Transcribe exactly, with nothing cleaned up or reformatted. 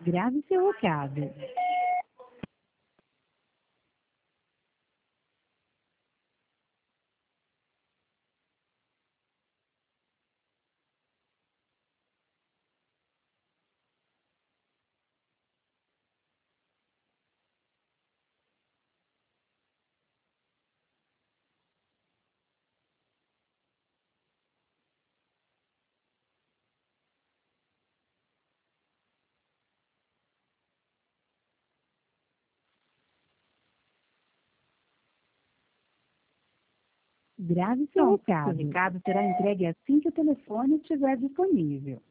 Grave seu recado. Grave seu Pronto, recado. seu recado será entregue assim que o telefone estiver disponível.